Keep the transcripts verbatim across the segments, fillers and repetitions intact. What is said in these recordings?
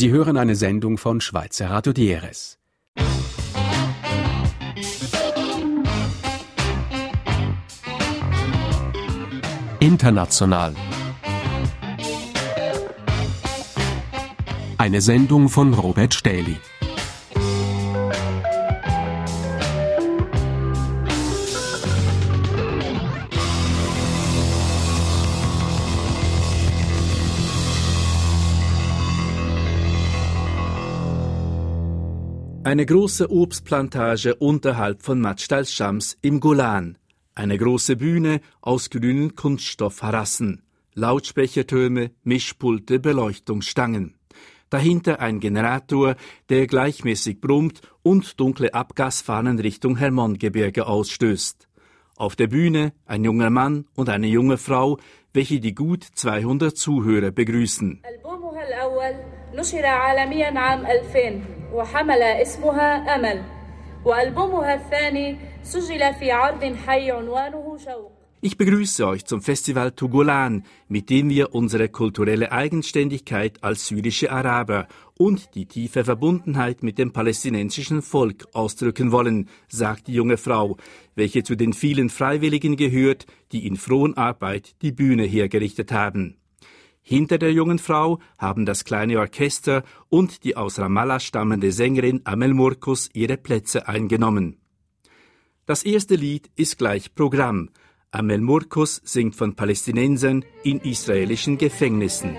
Sie hören eine Sendung von Schweizer Radio D R S. International. Eine Sendung von Robert Stähli. Eine große Obstplantage unterhalb von Majd al-Shams im Golan. Eine große Bühne aus grünen Kunststoffharassen. Lautsprechertürme, Mischpulte, Beleuchtungsstangen. Dahinter ein Generator, der gleichmäßig brummt und dunkle Abgasfahnen Richtung Hermongebirge ausstößt. Auf der Bühne ein junger Mann und eine junge Frau, welche die gut zweihundert Zuhörer begrüßen. نشر عالميا عام ألفين وحمل اسمها أمل وألبومها الثاني سجل في عرض حي عنوانه شوق. Ich begrüße euch zum Festival Tugolan, mit dem wir unsere kulturelle Eigenständigkeit als syrische Araber und die tiefe Verbundenheit mit dem palästinensischen Volk ausdrücken wollen, sagt die junge Frau, welche zu den vielen Freiwilligen gehört, die in Fronarbeit die Bühne hergerichtet haben. Hinter der jungen Frau haben das kleine Orchester und die aus Ramallah stammende Sängerin Amel Murkus ihre Plätze eingenommen. Das erste Lied ist gleich Programm. Amel Murkus singt von Palästinensern in israelischen Gefängnissen.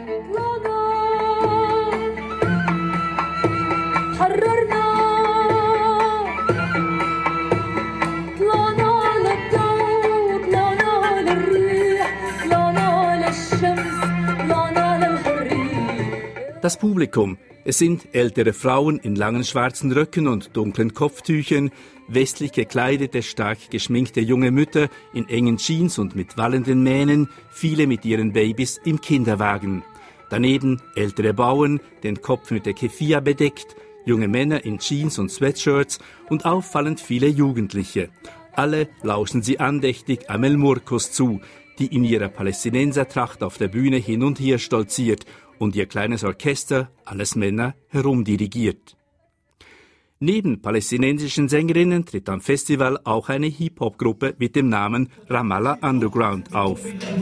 Das Publikum, es sind ältere Frauen in langen schwarzen Röcken und dunklen Kopftüchern, westlich gekleidete, stark geschminkte junge Mütter in engen Jeans und mit wallenden Mähnen, viele mit ihren Babys im Kinderwagen. Daneben ältere Bauern, den Kopf mit der Keffiyeh bedeckt, junge Männer in Jeans und Sweatshirts und auffallend viele Jugendliche. Alle lauschen sie andächtig Amel Murkus zu, die in ihrer Palästinensertracht auf der Bühne hin und her stolziert und ihr kleines Orchester, alles Männer, herumdirigiert. Neben palästinensischen Sängerinnen tritt am Festival auch eine Hip-Hop-Gruppe mit dem Namen Ramallah Underground auf.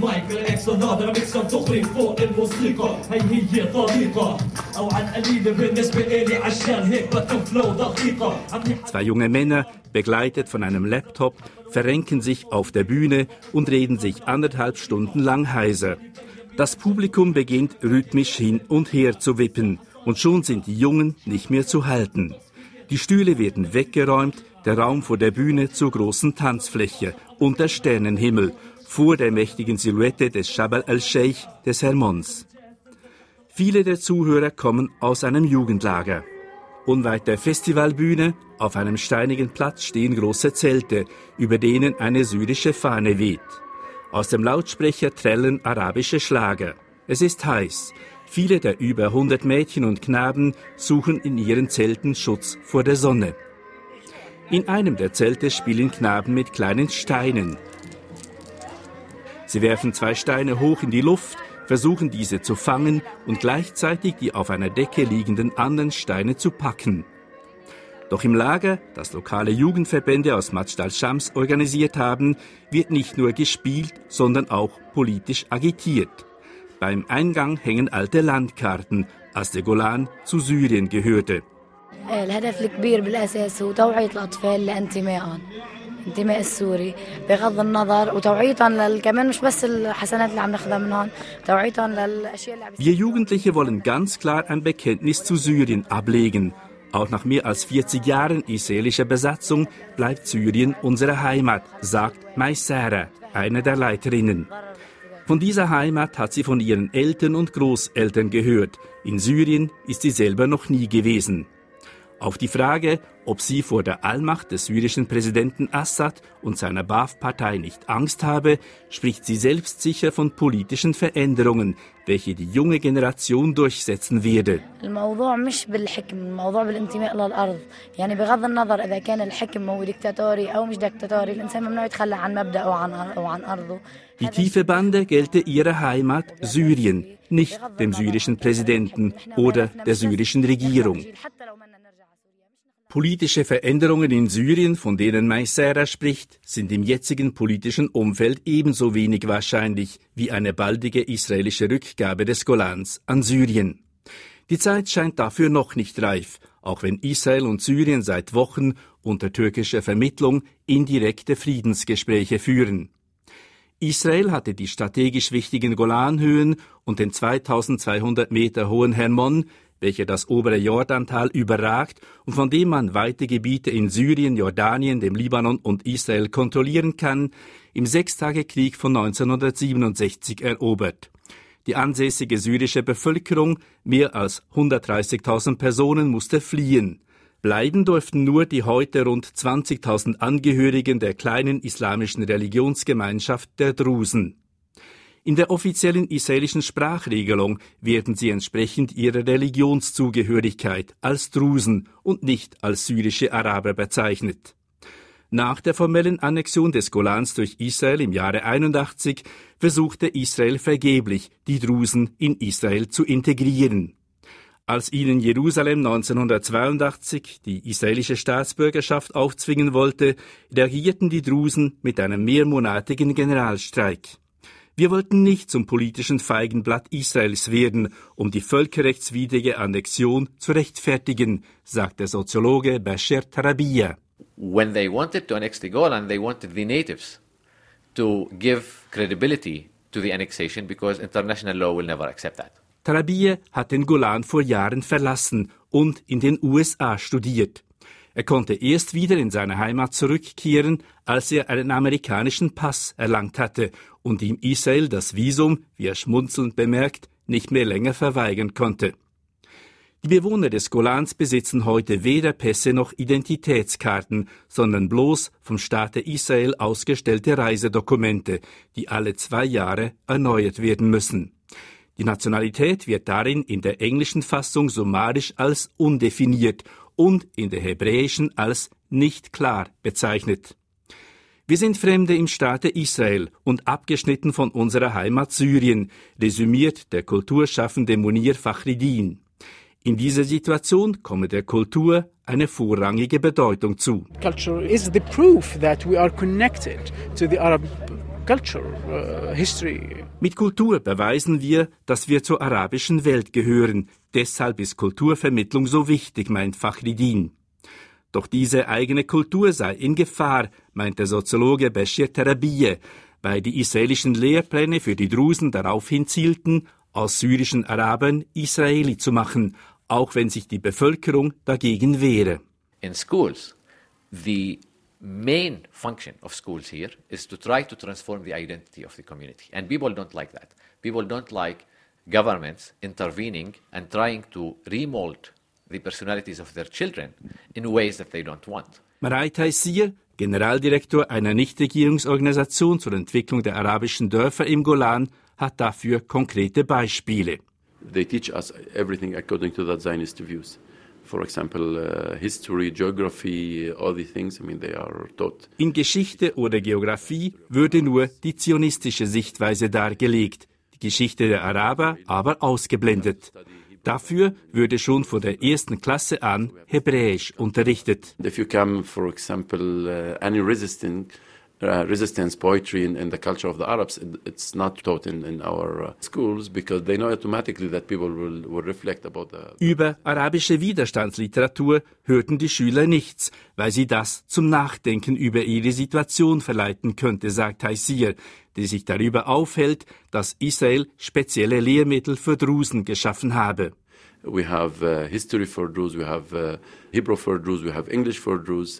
Zwei junge Männer, begleitet von einem Laptop, verrenken sich auf der Bühne und reden sich anderthalb Stunden lang heiser. Das Publikum beginnt rhythmisch hin und her zu wippen und schon sind die Jungen nicht mehr zu halten. Die Stühle werden weggeräumt, der Raum vor der Bühne zur großen Tanzfläche unter Sternenhimmel, vor der mächtigen Silhouette des Jabal al-Sheikh des Hermons. Viele der Zuhörer kommen aus einem Jugendlager. Unweit der Festivalbühne, auf einem steinigen Platz stehen große Zelte, über denen eine syrische Fahne weht. Aus dem Lautsprecher trällern arabische Schlager. Es ist heiß. Viele der über hundert Mädchen und Knaben suchen in ihren Zelten Schutz vor der Sonne. In einem der Zelte spielen Knaben mit kleinen Steinen. Sie werfen zwei Steine hoch in die Luft, versuchen diese zu fangen und gleichzeitig die auf einer Decke liegenden anderen Steine zu packen. Doch im Lager, das lokale Jugendverbände aus Majd al-Shams organisiert haben, wird nicht nur gespielt, sondern auch politisch agitiert. Beim Eingang hängen alte Landkarten, als der Golan zu Syrien gehörte. الهدف الكبير بالأساس هو توعية الأطفال لانتمائهم انتماء السوري بغض النظر وتوعيتهم كمان مش بس الحسنات اللي عم ناخذها منهم توعيتهم للأشياء اللي عم. Wir Jugendliche wollen ganz klar ein Bekenntnis zu Syrien ablegen. Auch nach mehr als vierzig Jahren israelischer Besatzung bleibt Syrien unsere Heimat, sagt Maysara, eine der Leiterinnen. Von dieser Heimat hat sie von ihren Eltern und Großeltern gehört. In Syrien ist sie selber noch nie gewesen. Auf die Frage, ob sie vor der Allmacht des syrischen Präsidenten Assad und seiner Ba'ath-Partei nicht Angst habe, spricht sie selbstsicher von politischen Veränderungen, welche die junge Generation durchsetzen werde. الموضوع مش بالحكم، الموضوع بالانتماء للأرض. يعني بغض النظر إذا كان الحكم هو ديكتاتوري أو مش ديكتاتوري، الإنسان ممنوع يتخلى عن مبدأه أو عن أرضه. Die tiefe Bande gelte ihrer Heimat Syrien, nicht dem syrischen Präsidenten oder der syrischen Regierung. Politische Veränderungen in Syrien, von denen Maysara spricht, sind im jetzigen politischen Umfeld ebenso wenig wahrscheinlich wie eine baldige israelische Rückgabe des Golans an Syrien. Die Zeit scheint dafür noch nicht reif, auch wenn Israel und Syrien seit Wochen unter türkischer Vermittlung indirekte Friedensgespräche führen. Israel hatte die strategisch wichtigen Golanhöhen und den zweitausendzweihundert Meter hohen Hermon, welcher das obere Jordantal überragt und von dem man weite Gebiete in Syrien, Jordanien, dem Libanon und Israel kontrollieren kann, im Sechstagekrieg von neunzehnhundertsiebenundsechzig erobert. Die ansässige syrische Bevölkerung, mehr als hundertdreißigtausend Personen, musste fliehen. Bleiben durften nur die heute rund zwanzigtausend Angehörigen der kleinen islamischen Religionsgemeinschaft der Drusen. In der offiziellen israelischen Sprachregelung werden sie entsprechend ihrer Religionszugehörigkeit als Drusen und nicht als syrische Araber bezeichnet. Nach der formellen Annexion des Golans durch Israel im Jahre einundachtzig versuchte Israel vergeblich, die Drusen in Israel zu integrieren. Als ihnen Jerusalem neunzehnhundertzweiundachtzig die israelische Staatsbürgerschaft aufzwingen wollte, reagierten die Drusen mit einem mehrmonatigen Generalstreik. Wir wollten nicht zum politischen Feigenblatt Israels werden, um die völkerrechtswidrige Annexion zu rechtfertigen, sagt der Soziologe Bashir Tarabiyya. When they wanted to annex the Golan, they wanted the natives to give credibility to the annexation because international law will never accept that. Tarabiyya hat den Golan vor Jahren verlassen und in den U S A studiert. Er konnte erst wieder in seine Heimat zurückkehren, als er einen amerikanischen Pass erlangt hatte und ihm Israel das Visum, wie er schmunzelnd bemerkt, nicht mehr länger verweigern konnte. Die Bewohner des Golans besitzen heute weder Pässe noch Identitätskarten, sondern bloß vom Staate Israel ausgestellte Reisedokumente, die alle zwei Jahre erneuert werden müssen. Die Nationalität wird darin in der englischen Fassung summarisch als undefiniert und in der hebräischen als nicht klar bezeichnet. Wir sind Fremde im Staate Israel und abgeschnitten von unserer Heimat Syrien, resümiert der Kulturschaffende Munir Fakhreddin. In dieser Situation komme der Kultur eine vorrangige Bedeutung zu. Culture is the proof that we are connected to the Arab culture, uh, history. Mit Kultur beweisen wir, dass wir zur arabischen Welt gehören. Deshalb ist Kulturvermittlung so wichtig, meint Fakhreddin. Doch diese eigene Kultur sei in Gefahr, meint der Soziologe Bashir Tarabiyya, weil die israelischen Lehrpläne für die Drusen darauf hinzielten, aus syrischen Arabern Israeli zu machen, auch wenn sich die Bevölkerung dagegen wehre. In schools, the main function of schools here is to try to transform the identity of the community. And people don't like that. People don't like governments intervening and trying to remold the personalities of their children in ways that they don't want. Marai Taysir, Generaldirektor einer Nichtregierungsorganisation zur Entwicklung der arabischen Dörfer im Golan, hat dafür konkrete Beispiele. They teach us everything according to the Zionist views. For example, uh, history, geography, all the things, I mean, they are taught. In Geschichte oder Geografie würde nur die zionistische Sichtweise dargelegt, die Geschichte der Araber aber ausgeblendet. Dafür würde schon von der ersten Klasse an Hebräisch unterrichtet. If you come, for example, uh, any resistance, uh, resistance poetry in, in the culture of the Arabs, it's not taught in, in our uh, schools because they know automatically that people will, will reflect about the... Über arabische Widerstandsliteratur hörten die Schüler nichts, weil sie das zum Nachdenken über ihre Situation verleiten könnte, sagt Taysir, die sich darüber aufhält, dass Israel spezielle Lehrmittel für Drusen geschaffen habe. We have uh, history for Druze, we have uh, Hebrew for Druze, we have English for Druze.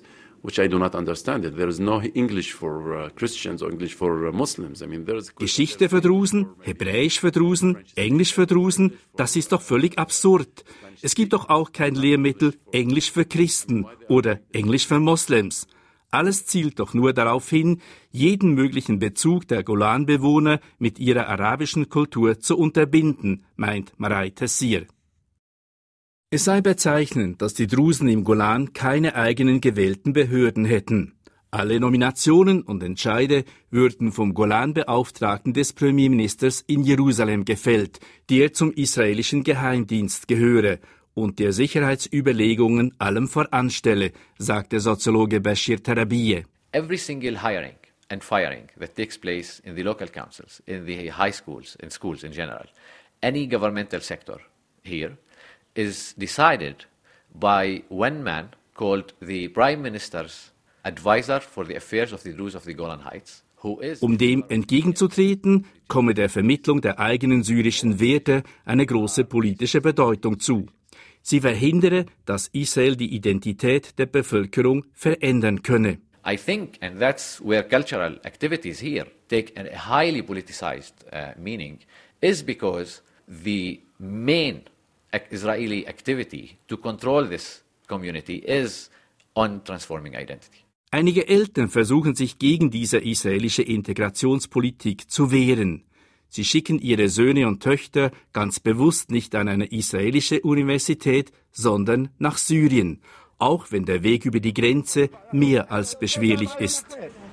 which I do not understand it. There is no English for uh, Christians or English for uh, Muslims. I mean, there is Geschichte verdrusen, Hebräisch verdrusen, Englisch verdrusen, das ist doch völlig absurd. Es gibt doch auch kein Lehrmittel Englisch für Christen oder Englisch für Moslems. Alles zielt doch nur darauf hin, jeden möglichen Bezug der Golanbewohner mit ihrer arabischen Kultur zu unterbinden, meint Marai Tessir. Es sei bezeichnend, dass die Drusen im Golan keine eigenen gewählten Behörden hätten. Alle Nominationen und Entscheide würden vom Golan-Beauftragten des Premierministers in Jerusalem gefällt, der zum israelischen Geheimdienst gehöre und der Sicherheitsüberlegungen allem voranstelle, sagt der Soziologe Bashir Tarabiyeh. Every single hiring and firing that takes place in the local councils, in the high schools, in schools in general, any governmental sector here, is decided by one man called the Prime Minister's Advisor for the Affairs of the Druze of the Golan Heights, who is... Um dem entgegenzutreten, komme der Vermittlung der eigenen syrischen Werte eine große politische Bedeutung zu. Sie verhindere, dass Israel die Identität der Bevölkerung verändern könne. I think, and that's where cultural activities here take a highly politicized uh, meaning, is because the main Israeli activity to control this community is on transforming identity. Einige Eltern versuchen sich gegen diese israelische Integrationspolitik zu wehren. Sie schicken ihre Söhne und Töchter ganz bewusst nicht an eine israelische Universität, sondern nach Syrien, auch wenn der Weg über die Grenze mehr als beschwerlich ist.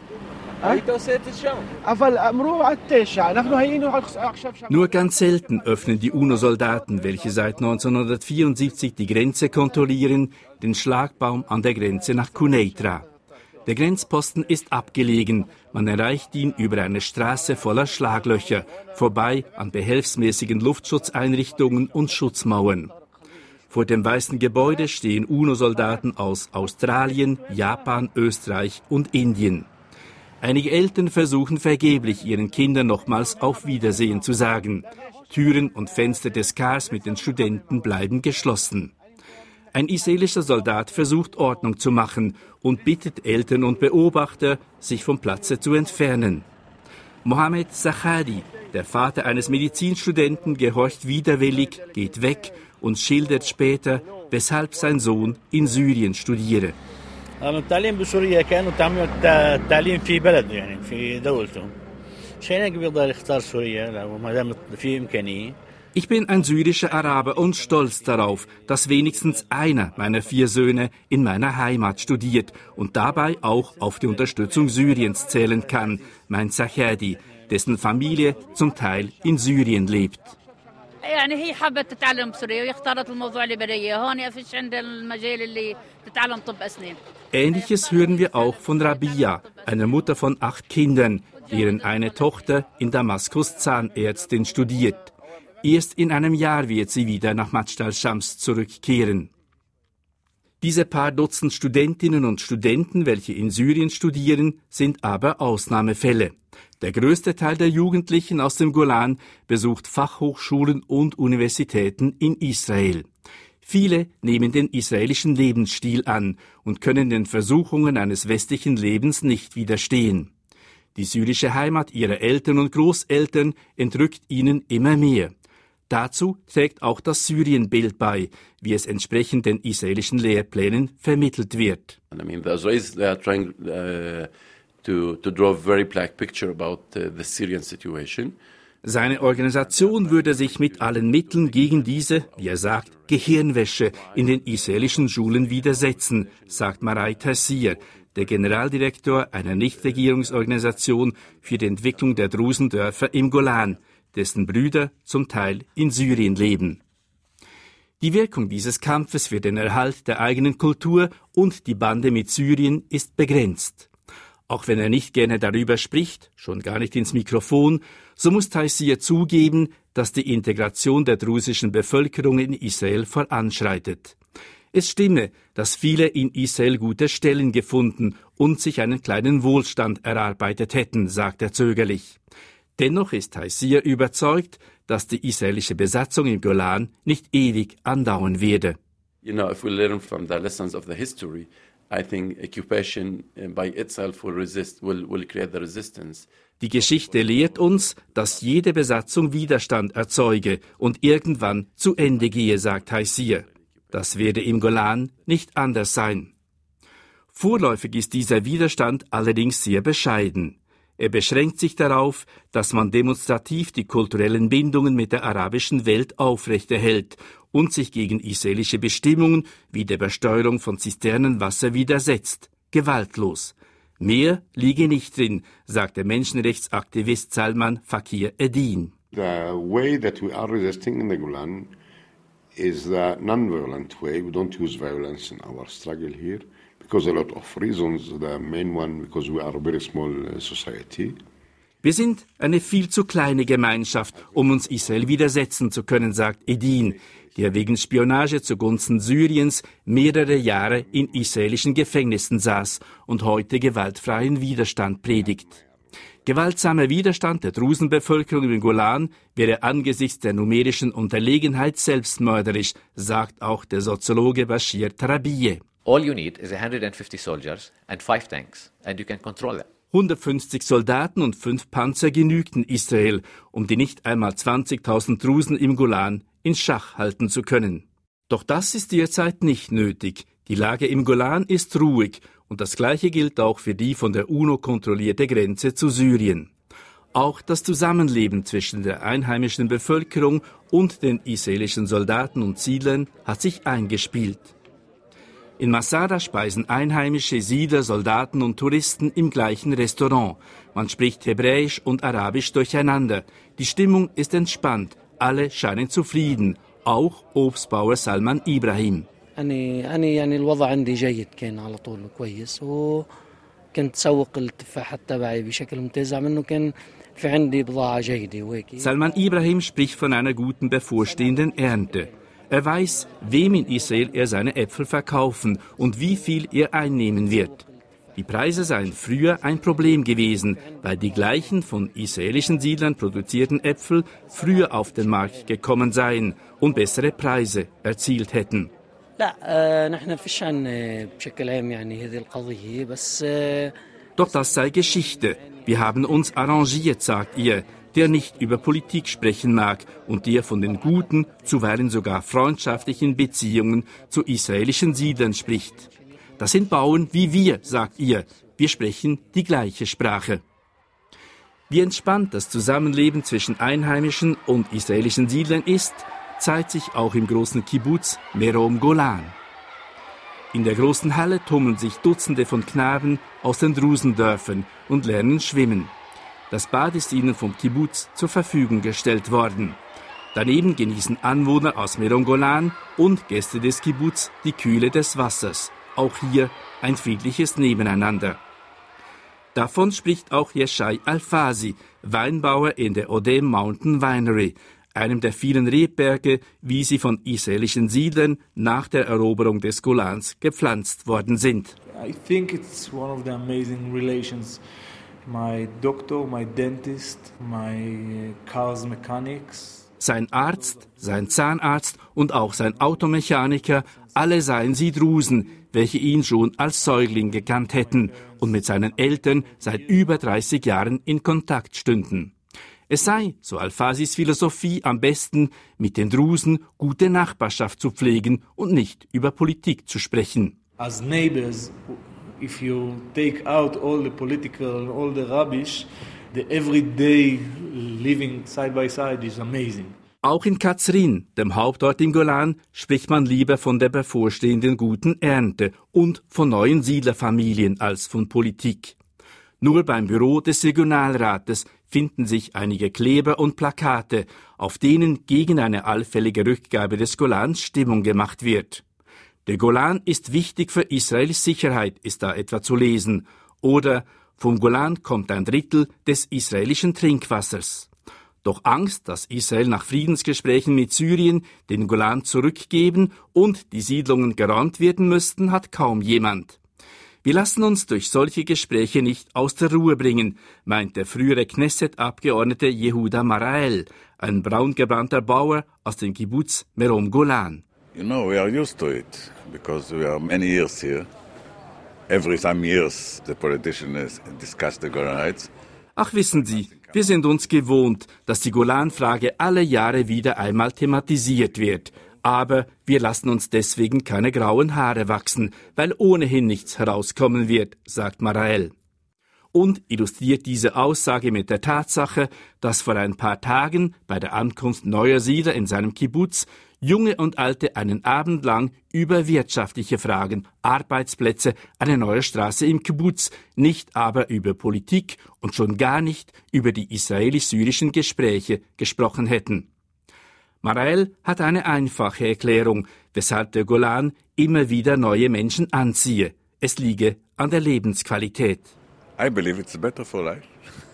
Nur ganz selten öffnen die UNO-Soldaten, welche seit neunzehnhundertvierundsiebzig die Grenze kontrollieren, den Schlagbaum an der Grenze nach Quneitra. Der Grenzposten ist abgelegen, man erreicht ihn über eine Straße voller Schlaglöcher, vorbei an behelfsmäßigen Luftschutzeinrichtungen und Schutzmauern. Vor dem weißen Gebäude stehen UNO-Soldaten aus Australien, Japan, Österreich und Indien. Einige Eltern versuchen vergeblich, ihren Kindern nochmals auf Wiedersehen zu sagen. Türen und Fenster des Cars mit den Studenten bleiben geschlossen. Ein israelischer Soldat versucht Ordnung zu machen und bittet Eltern und Beobachter, sich vom Platze zu entfernen. Mohammed Zachadi, der Vater eines Medizinstudenten, gehorcht widerwillig, geht weg und schildert später, weshalb sein Sohn in Syrien studiere. التعليم بسوريا كانوا تعملوا التعليم في بلد يعني في دولتهم. شيء بيقدر يختار سوريا لو ما دام في إمكانية. Ich bin ein syrischer Araber und stolz darauf, dass wenigstens einer meiner vier Söhne in meiner Heimat studiert und dabei auch auf die Unterstützung Syriens zählen kann, meint Zachadi, dessen Familie zum Teil in Syrien lebt. يعني هي حابة تتعلم بسوريا واختارت الموضوع اللي بدها هون فيش عند المجال اللي تتعلم طب أسنان. Ähnliches hören wir auch von Rabia, einer Mutter von acht Kindern, deren eine Tochter in Damaskus Zahnärztin studiert. Erst in einem Jahr wird sie wieder nach Majd al-Shams zurückkehren. Diese paar Dutzend Studentinnen und Studenten, welche in Syrien studieren, sind aber Ausnahmefälle. Der größte Teil der Jugendlichen aus dem Golan besucht Fachhochschulen und Universitäten in Israel. Viele nehmen den israelischen Lebensstil an und können den Versuchungen eines westlichen Lebens nicht widerstehen. Die syrische Heimat ihrer Eltern und Großeltern entrückt ihnen immer mehr. Dazu trägt auch das Syrien-Bild bei, wie es entsprechend den israelischen Lehrplänen vermittelt wird. I mean, the Israelis, they are trying uh, to, to draw a very black picture about uh, the Syrian situation. Seine Organisation würde sich mit allen Mitteln gegen diese, wie er sagt, Gehirnwäsche in den israelischen Schulen widersetzen, sagt Marai Tessir, der Generaldirektor einer Nichtregierungsorganisation für die Entwicklung der Drusendörfer im Golan, dessen Brüder zum Teil in Syrien leben. Die Wirkung dieses Kampfes für den Erhalt der eigenen Kultur und die Bande mit Syrien ist begrenzt. Auch wenn er nicht gerne darüber spricht, schon gar nicht ins Mikrofon, so muss Tayseer zugeben, dass die Integration der drusischen Bevölkerung in Israel voranschreitet. Es stimme, dass viele in Israel gute Stellen gefunden und sich einen kleinen Wohlstand erarbeitet hätten, sagt er zögerlich. Dennoch ist Tayseer überzeugt, dass die israelische Besatzung im Golan nicht ewig andauern werde. You know, if we learn from the lessons of the history, I think occupation by itself will resist, will, will create the resistance. Die Geschichte lehrt uns, dass jede Besatzung Widerstand erzeuge und irgendwann zu Ende gehe, sagt Taysir. Das werde im Golan nicht anders sein. Vorläufig ist dieser Widerstand allerdings sehr bescheiden. Er beschränkt sich darauf, dass man demonstrativ die kulturellen Bindungen mit der arabischen Welt aufrechterhält und sich gegen israelische Bestimmungen wie der Besteuerung von Zisternenwasser widersetzt, gewaltlos. Mehr liege nicht drin, sagt der Menschenrechtsaktivist Salman Fakir Eddin. The way that we are resisting in the Golan is the non-violent way. We don't use violence in our struggle here because a lot of reasons. The main one because we are a very small society. Wir sind eine viel zu kleine Gemeinschaft, um uns Israel widersetzen zu können, sagt Eddin, der wegen Spionage zugunsten Syriens mehrere Jahre in israelischen Gefängnissen saß und heute gewaltfreien Widerstand predigt. Gewaltsamer Widerstand der Drusenbevölkerung im Golan wäre angesichts der numerischen Unterlegenheit selbstmörderisch, sagt auch der Soziologe Bashir Tarabiyeh. All you need is one hundred fifty soldiers and five tanks, and you can control them. hundertfünfzig Soldaten und fünf Panzer genügten Israel, um die nicht einmal zwanzigtausend Drusen im Golan in Schach halten zu können. Doch das ist derzeit nicht nötig. Die Lage im Golan ist ruhig und das Gleiche gilt auch für die von der UNO kontrollierte Grenze zu Syrien. Auch das Zusammenleben zwischen der einheimischen Bevölkerung und den israelischen Soldaten und Siedlern hat sich eingespielt. In Masada speisen einheimische Siedler, Soldaten und Touristen im gleichen Restaurant. Man spricht Hebräisch und Arabisch durcheinander. Die Stimmung ist entspannt. Alle scheinen zufrieden. Auch Obstbauer Salman Ibrahim. أنا أنا يعني الوضع عندي جيد كان على طول كويس وكنت سوق التفاحات تبعي بشكل ممتاز عم إنه كان في عندي بضاعة جيدة وهيك. Salman Ibrahim spricht von einer guten bevorstehenden Ernte. Er weiß, wem in Israel er seine Äpfel verkaufen und wie viel er einnehmen wird. Die Preise seien früher ein Problem gewesen, weil die gleichen von israelischen Siedlern produzierten Äpfel früher auf den Markt gekommen seien und bessere Preise erzielt hätten. Doch das sei Geschichte. Wir haben uns arrangiert, sagt ihr, der nicht über Politik sprechen mag und der von den guten, zuweilen sogar freundschaftlichen Beziehungen zu israelischen Siedlern spricht. Das sind Bauern wie wir, sagt ihr. Wir sprechen die gleiche Sprache. Wie entspannt das Zusammenleben zwischen einheimischen und israelischen Siedlern ist, zeigt sich auch im großen Kibbuz Merom Golan. In der großen Halle tummeln sich Dutzende von Knaben aus den Drusendörfern und lernen schwimmen. Das Bad ist ihnen vom Kibbuz zur Verfügung gestellt worden. Daneben genießen Anwohner aus Merom Golan und Gäste des Kibbuz die Kühle des Wassers. Auch hier ein friedliches Nebeneinander. Davon spricht auch Yeshai Alfazi, Weinbauer in der Odem Mountain Winery, einem der vielen Rebberge, wie sie von israelischen Siedlern nach der Eroberung des Golans gepflanzt worden sind. I think it's one of the amazing relations. My doctor, my dentist, my car's mechanics. Sein Arzt, sein Zahnarzt und auch sein Automechaniker, alle seien sie Drusen, welche ihn schon als Säugling gekannt hätten und mit seinen Eltern seit über dreißig Jahren in Kontakt stünden. Es sei, so Alfazis Philosophie, am besten, mit den Drusen gute Nachbarschaft zu pflegen und nicht über Politik zu sprechen. As neighbors, if you take out all the political and all the rubbish, the everyday living side by side is amazing. Auch in Kazrin, dem Hauptort im Golan, spricht man lieber von der bevorstehenden guten Ernte und von neuen Siedlerfamilien als von Politik. Nur beim Büro des Regionalrates finden sich einige Kleber und Plakate, auf denen gegen eine allfällige Rückgabe des Golans Stimmung gemacht wird. Der Golan ist wichtig für Israels Sicherheit, ist da etwa zu lesen. Oder vom Golan kommt ein Drittel des israelischen Trinkwassers. Doch Angst, dass Israel nach Friedensgesprächen mit Syrien den Golan zurückgeben und die Siedlungen geräumt werden müssten, hat kaum jemand. Wir lassen uns durch solche Gespräche nicht aus der Ruhe bringen, meint der frühere Knesset-Abgeordnete Yehuda Marael, ein braungebrannter Bauer aus dem Kibbuz Merom Golan. You know, we are used to it because we are many years here. every some years the politicians discuss the Golan Heights. Ach, wissen Sie, wir sind uns gewohnt, dass die Golan-Frage alle Jahre wieder einmal thematisiert wird. Aber wir lassen uns deswegen keine grauen Haare wachsen, weil ohnehin nichts herauskommen wird, sagt Marael. Und illustriert diese Aussage mit der Tatsache, dass vor ein paar Tagen bei der Ankunft neuer Siedler in seinem Kibbuz Junge und Alte einen Abend lang über wirtschaftliche Fragen, Arbeitsplätze, eine neue Straße im Kibbuz, nicht aber über Politik und schon gar nicht über die israelisch-syrischen Gespräche gesprochen hätten. Marael hat eine einfache Erklärung, weshalb der Golan immer wieder neue Menschen anziehe. Es liege an der Lebensqualität. I believe it's better for life.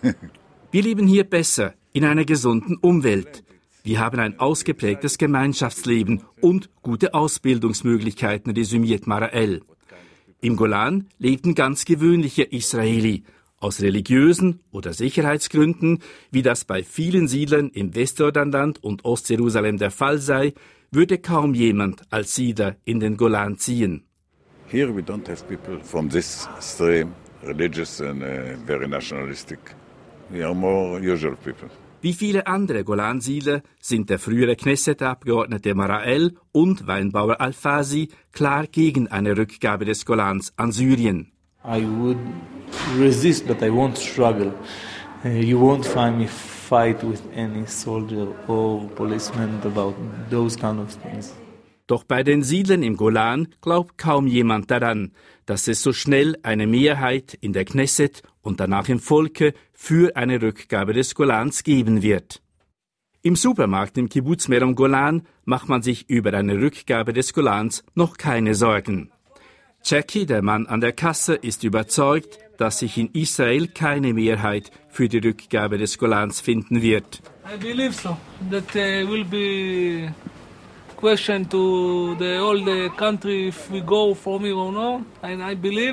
Wir leben hier besser, in einer gesunden Umwelt. Wir haben ein ausgeprägtes Gemeinschaftsleben und gute Ausbildungsmöglichkeiten, resümiert Marael. Im Golan lebten ganz gewöhnliche Israeli. Aus religiösen oder Sicherheitsgründen, wie das bei vielen Siedlern im Westjordanland und Ostjerusalem der Fall sei, würde kaum jemand als Siedler in den Golan ziehen. Here we don't have people from this extreme, religious and uh, very nationalistic. We are more usual people. Wie viele andere Golansiedler sind der frühere Knesset-Abgeordnete Marael und Weinbauer Al-Fasi klar gegen eine Rückgabe des Golans an Syrien. I would resist, but I won't struggle. Uh, you won't find me fight with any soldier or policeman about those kind of things. Doch bei den Siedlern im Golan glaubt kaum jemand daran, dass es so schnell eine Mehrheit in der Knesset und danach im Volke für eine Rückgabe des Golans geben wird. Im Supermarkt im Kibbuz Merom Golan macht man sich über eine Rückgabe des Golans noch keine Sorgen. Jackie, der Mann an der Kasse, ist überzeugt, dass sich in Israel keine Mehrheit für die Rückgabe des Golans finden wird. I believe so. That uh, will be question to the whole the country if we go from here or not. And I believe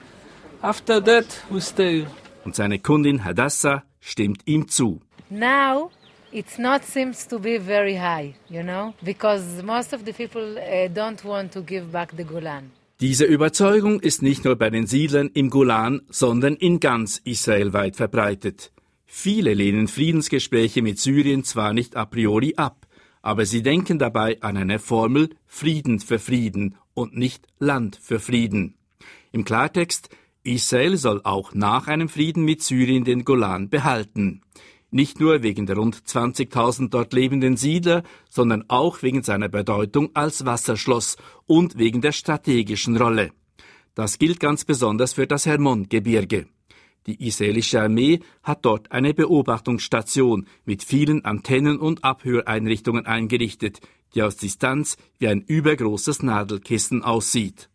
after that we stay. Und seine Kundin Hadassah stimmt ihm zu. Now it's not seems to be very high, you know, because most of the people uh, don't want to give back the Golan. Diese Überzeugung ist nicht nur bei den Siedlern im Golan, sondern in ganz Israel weit verbreitet. Viele lehnen Friedensgespräche mit Syrien zwar nicht a priori ab, aber sie denken dabei an eine Formel Frieden für Frieden und nicht Land für Frieden. Im Klartext, Israel soll auch nach einem Frieden mit Syrien den Golan behalten. Nicht nur wegen der rund zwanzigtausend dort lebenden Siedler, sondern auch wegen seiner Bedeutung als Wasserschloss und wegen der strategischen Rolle. Das gilt ganz besonders für das Hermon-Gebirge. Die israelische Armee hat dort eine Beobachtungsstation mit vielen Antennen und Abhöreinrichtungen eingerichtet, die aus Distanz wie ein übergroßes Nadelkissen aussieht.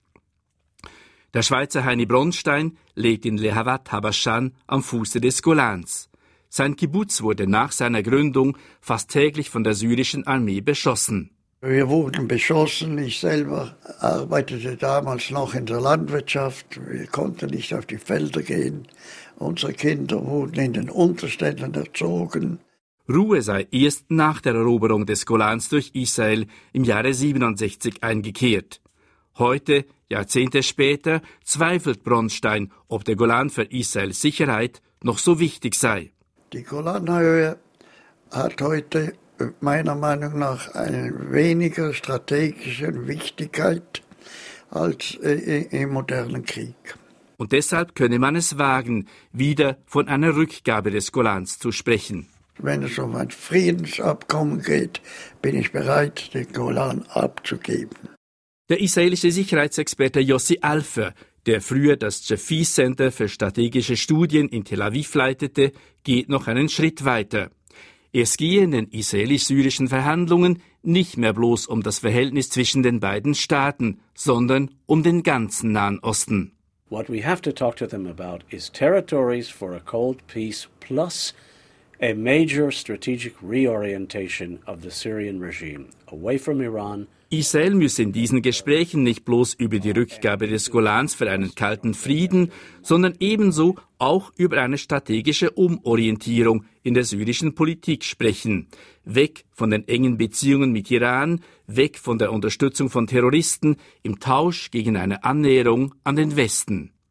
Der Schweizer Heini Bronstein lebt in Lehavat Habashan am Fuße des Golans. Sein Kibbuz wurde nach seiner Gründung fast täglich von der syrischen Armee beschossen. Wir wurden beschossen. Ich selber arbeitete damals noch in der Landwirtschaft. Wir konnten nicht auf die Felder gehen. Unsere Kinder wurden in den Unterständen erzogen. Ruhe sei erst nach der Eroberung des Golans durch Israel im Jahre siebenundsechzig eingekehrt. Heute, Jahrzehnte später, zweifelt Bronstein, ob der Golan für Israels Sicherheit noch so wichtig sei. Die Golanhöhe hat heute meiner Meinung nach eine weniger strategische Wichtigkeit als im modernen Krieg. Und deshalb könne man es wagen, wieder von einer Rückgabe des Golans zu sprechen. Wenn es um ein Friedensabkommen geht, bin ich bereit, den Golan abzugeben. Der israelische Sicherheitsexperte Yossi Alfer, der früher das Jafis Center für strategische Studien in Tel Aviv leitete, geht noch einen Schritt weiter. Es gehe in den israelisch-syrischen Verhandlungen nicht mehr bloß um das Verhältnis zwischen den beiden Staaten, sondern um den ganzen Nahen Osten. What we have to talk to them about is territories for a cold peace plus a major strategic reorientation of the Syrian regime away from Iran. Israel müsse in diesen Gesprächen nicht bloß über die Rückgabe des Golans für einen kalten Frieden, sondern ebenso auch über eine strategische Umorientierung in der syrischen Politik sprechen. Weg von den engen Beziehungen mit Iran, weg von der Unterstützung von Terroristen, im Tausch gegen eine Annäherung an den Westen.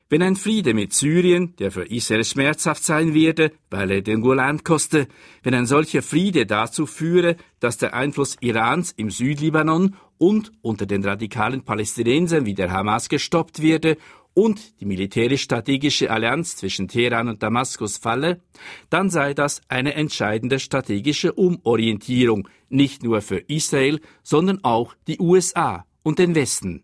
Wenn ein Friede mit Syrien, der für Israel schmerzhaft sein werde, weil er den Golan koste, wenn ein solcher Friede dazu führe, dass der Einfluss Irans im Südlibanon und unter den radikalen Palästinensern wie der Hamas gestoppt werde und die militärisch-strategische Allianz zwischen Teheran und Damaskus falle, dann sei das eine entscheidende strategische Umorientierung, nicht nur für Israel, sondern auch die U S A und den Westen.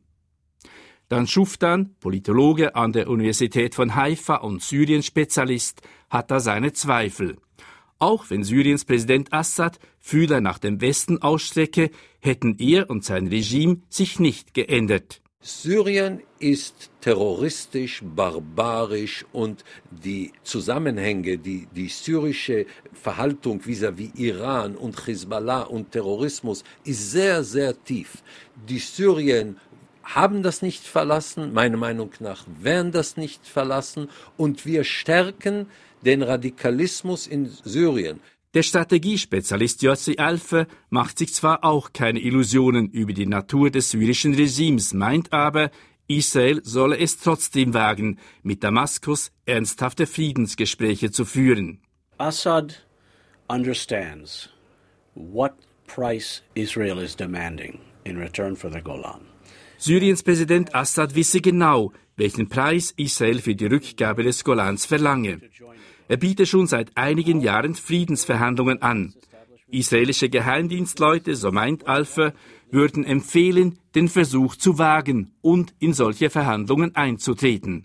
Dan Shuftan, Politologe an der Universität von Haifa und Syrien-Spezialist, hat da seine Zweifel. Auch wenn Syriens Präsident Assad Fühler nach dem Westen ausstrecke, hätten er und sein Regime sich nicht geändert. Syrien ist terroristisch, barbarisch und die Zusammenhänge, die, die syrische Verhaltung vis-à-vis Iran und Hisbollah und Terrorismus ist sehr, sehr tief. Die Syrien haben das nicht verlassen, meiner Meinung nach werden das nicht verlassen und wir stärken den Radikalismus in Syrien. Der Strategiespezialist Yossi Alfer macht sich zwar auch keine Illusionen über die Natur des syrischen Regimes, meint aber, Israel solle es trotzdem wagen, mit Damaskus ernsthafte Friedensgespräche zu führen. Assad understands what price Israel is demanding in return for the Golan. Syriens Präsident Assad wisse genau, welchen Preis Israel für die Rückgabe des Golans verlange. Er biete schon seit einigen Jahren Friedensverhandlungen an. Israelische Geheimdienstleute, so meint Alfer, würden empfehlen, den Versuch zu wagen und in solche Verhandlungen einzutreten.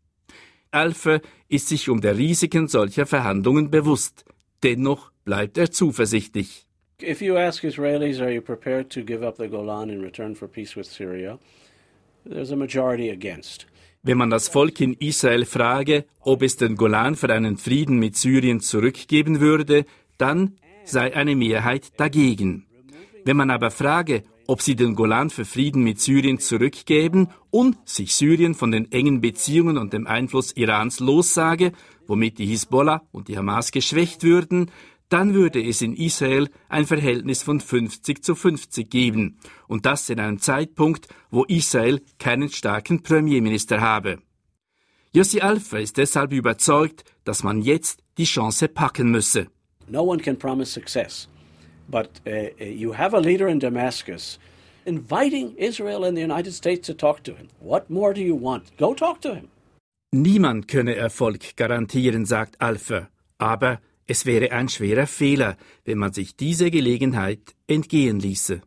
Alfer ist sich um der Risiken solcher Verhandlungen bewusst. Dennoch bleibt er zuversichtlich. If you ask Israelis, are you prepared to give up the Golan in return for peace with Syria? There's a majority against. Wenn man das Volk in Israel frage, ob es den Golan für einen Frieden mit Syrien zurückgeben würde, dann sei eine Mehrheit dagegen. Wenn man aber frage, ob sie den Golan für Frieden mit Syrien zurückgeben und sich Syrien von den engen Beziehungen und dem Einfluss Irans lossage, womit die Hisbollah und die Hamas geschwächt würden, dann würde es in Israel ein Verhältnis von fünfzig zu fünfzig geben. Und das in einem Zeitpunkt, wo Israel keinen starken Premierminister habe. Yossi Alfer ist deshalb überzeugt, dass man jetzt die Chance packen müsse. No one can promise success, but uh, you have a leader in Damascus inviting Israel and the United States to talk to him. What more do you want? Go talk to him. Niemand könne Erfolg garantieren, sagt Alfer, aber es wäre ein schwerer Fehler, wenn man sich diese Gelegenheit entgehen ließe.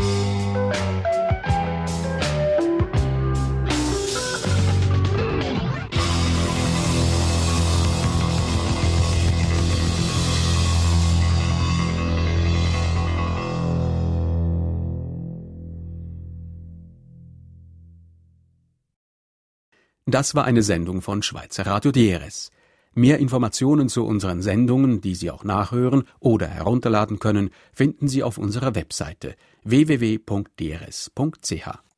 Das war eine Sendung von Schweizer Radio D R S. Mehr Informationen zu unseren Sendungen, die Sie auch nachhören oder herunterladen können, finden Sie auf unserer Webseite w w w punkt d r s punkt c h.